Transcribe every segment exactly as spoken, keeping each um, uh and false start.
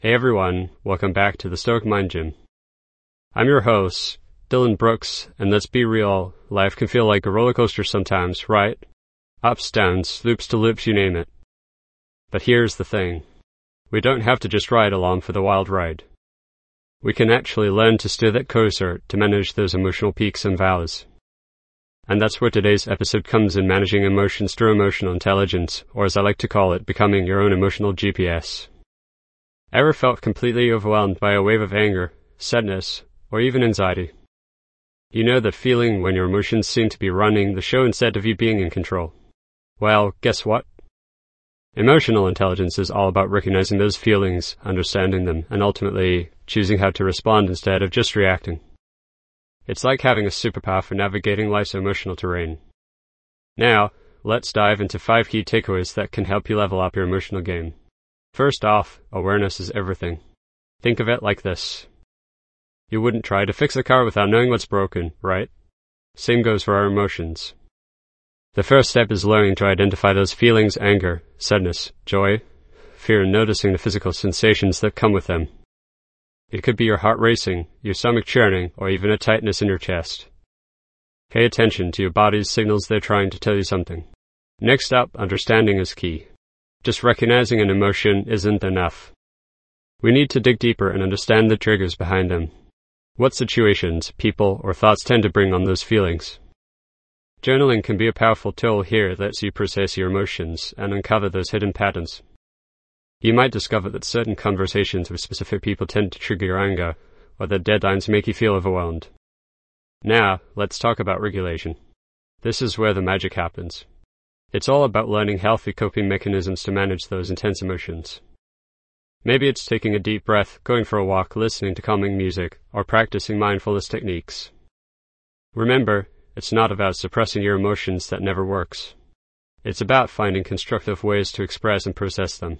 Hey everyone, welcome back to the Stoic Mind Gym. I'm your host, Dylan Brooks, and let's be real, life can feel like a roller coaster sometimes, right? Ups, downs, loops to loops, you name it. But here's the thing. We don't have to just ride along for the wild ride. We can actually learn to steer that coaster to manage those emotional peaks and valleys. And that's where today's episode comes in, managing emotions through emotional intelligence, or as I like to call it, becoming your own emotional G P S. Ever felt completely overwhelmed by a wave of anger, sadness, or even anxiety? You know that feeling when your emotions seem to be running the show instead of you being in control. Well, guess what? Emotional intelligence is all about recognizing those feelings, understanding them, and ultimately choosing how to respond instead of just reacting. It's like having a superpower for navigating life's emotional terrain. Now, let's dive into five key takeaways that can help you level up your emotional game. First off, awareness is everything. Think of it like this. You wouldn't try to fix a car without knowing what's broken, right? Same goes for our emotions. The first step is learning to identify those feelings: anger, sadness, joy, fear, and noticing the physical sensations that come with them. It could be your heart racing, your stomach churning, or even a tightness in your chest. Pay attention to your body's signals; they're trying to tell you something. Next up, understanding is key. Just recognizing an emotion isn't enough. We need to dig deeper and understand the triggers behind them. What situations, people, or thoughts tend to bring on those feelings? Journaling can be a powerful tool here that lets you process your emotions and uncover those hidden patterns. You might discover that certain conversations with specific people tend to trigger your anger, or that deadlines make you feel overwhelmed. Now, let's talk about regulation. This is where the magic happens. It's all about learning healthy coping mechanisms to manage those intense emotions. Maybe it's taking a deep breath, going for a walk, listening to calming music, or practicing mindfulness techniques. Remember, it's not about suppressing your emotions; that never works. It's about finding constructive ways to express and process them.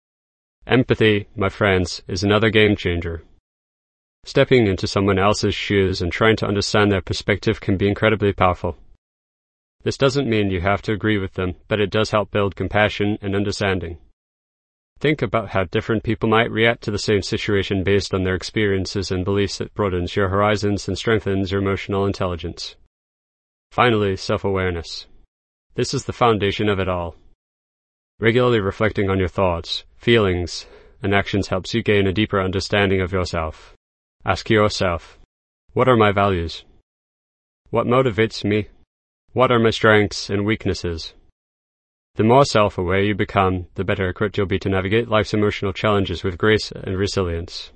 Empathy, my friends, is another game changer. Stepping into someone else's shoes and trying to understand their perspective can be incredibly powerful. This doesn't mean you have to agree with them, but it does help build compassion and understanding. Think about how different people might react to the same situation based on their experiences and beliefs. That broadens your horizons and strengthens your emotional intelligence. Finally, self-awareness. This is the foundation of it all. Regularly reflecting on your thoughts, feelings, and actions helps you gain a deeper understanding of yourself. Ask yourself, what are my values? What motivates me? What are my strengths and weaknesses? The more self-aware you become, the better equipped you'll be to navigate life's emotional challenges with grace and resilience.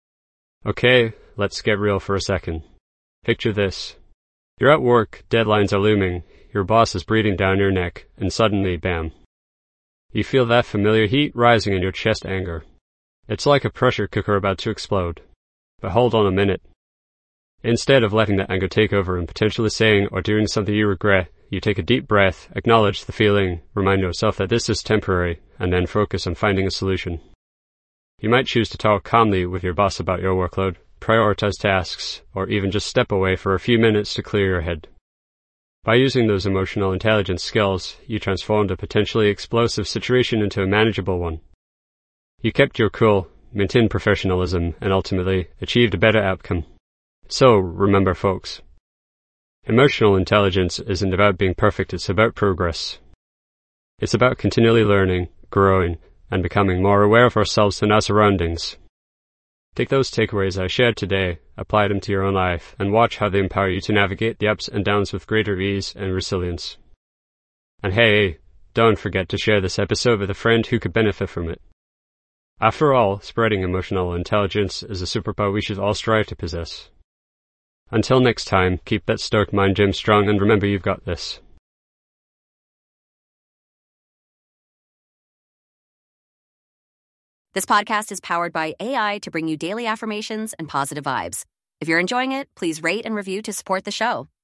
Okay, let's get real for a second. Picture this. You're at work, deadlines are looming, your boss is breathing down your neck, and suddenly, bam. You feel that familiar heat rising in your chest: anger. It's like a pressure cooker about to explode. But hold on a minute. Instead of letting that anger take over and potentially saying or doing something you regret, you take a deep breath, acknowledge the feeling, remind yourself that this is temporary, and then focus on finding a solution. You might choose to talk calmly with your boss about your workload, prioritize tasks, or even just step away for a few minutes to clear your head. By using those emotional intelligence skills, you transformed a potentially explosive situation into a manageable one. You kept your cool, maintained professionalism, and ultimately achieved a better outcome. So, remember folks, emotional intelligence isn't about being perfect; it's about progress. It's about continually learning, growing, and becoming more aware of ourselves and our surroundings. Take those takeaways I shared today, apply them to your own life, and watch how they empower you to navigate the ups and downs with greater ease and resilience. And hey, don't forget to share this episode with a friend who could benefit from it. After all, spreading emotional intelligence is a superpower we should all strive to possess. Until next time, keep that Stoic Mind Gym strong, and remember, you've got this. This podcast is powered by A I to bring you daily affirmations and positive vibes. If you're enjoying it, please rate and review to support the show.